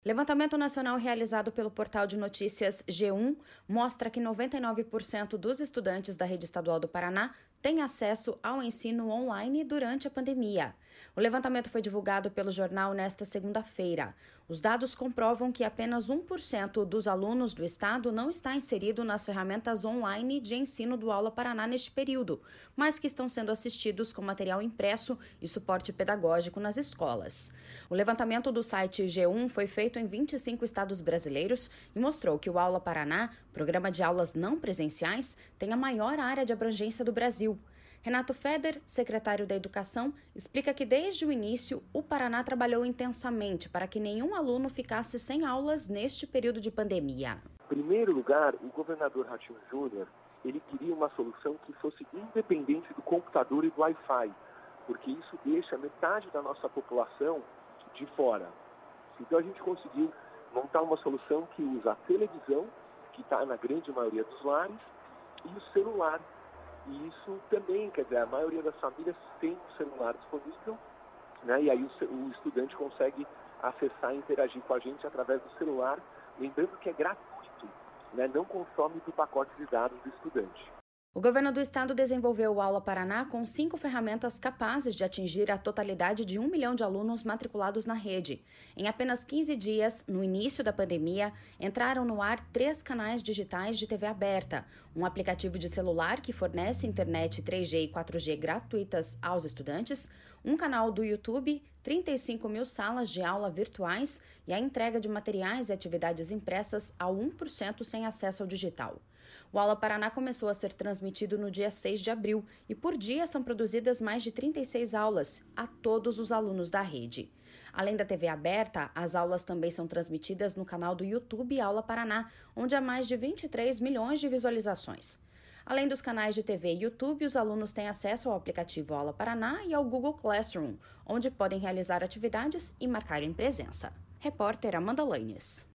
Levantamento nacional realizado pelo portal de notícias G1 mostra que 99% dos estudantes da rede estadual do Paraná têm acesso ao ensino online durante a pandemia. O levantamento foi divulgado pelo jornal nesta segunda-feira. Os dados comprovam que apenas 1% dos alunos do estado não está inserido nas ferramentas online de ensino do Aula Paraná neste período, mas que estão sendo assistidos com material impresso e suporte pedagógico nas escolas. O levantamento do site G1 foi feito em 25 estados brasileiros e mostrou que o Aula Paraná, programa de aulas não presenciais, tem a maior área de abrangência do Brasil. Renato Feder, secretário da Educação, explica que desde o início o Paraná trabalhou intensamente para que nenhum aluno ficasse sem aulas neste período de pandemia. Em primeiro lugar, o governador Ratinho Júnior, ele queria uma solução que fosse independente do computador e do Wi-Fi, porque isso deixa metade da nossa população de fora. Então a gente conseguiu montar uma solução que usa a televisão, que está na grande maioria dos lares, e o celular. E isso também, quer dizer, a maioria das famílias tem o celular disponível, né? E aí o estudante consegue acessar e interagir com a gente através do celular, lembrando que é gratuito, né? Não consome do pacote de dados do estudante. O governo do estado desenvolveu o Aula Paraná com 5 ferramentas capazes de atingir a totalidade de 1 milhão de alunos matriculados na rede. Em apenas 15 dias, no início da pandemia, entraram no ar 3 canais digitais de TV aberta, um aplicativo de celular que fornece internet 3G e 4G gratuitas aos estudantes, um canal do YouTube, 35 mil salas de aula virtuais e a entrega de materiais e atividades impressas ao 1% sem acesso ao digital. O Aula Paraná começou a ser transmitido no dia 6 de abril e por dia são produzidas mais de 36 aulas a todos os alunos da rede. Além da TV aberta, as aulas também são transmitidas no canal do YouTube Aula Paraná, onde há mais de 23 milhões de visualizações. Além dos canais de TV e YouTube, os alunos têm acesso ao aplicativo Aula Paraná e ao Google Classroom, onde podem realizar atividades e marcarem presença. Repórter Amanda Lanes.